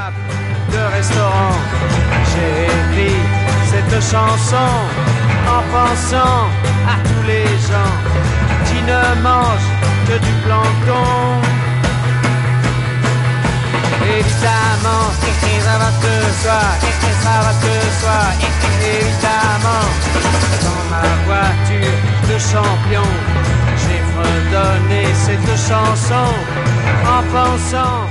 table de restaurant. J'ai écrit cette chanson en pensant à tous les gens qui ne mangent que du plancton. Évidemment, ça va ce soir, ça va ce soir, évidemment. Dans ma voiture de champion, j'ai fredonné cette chanson en pensant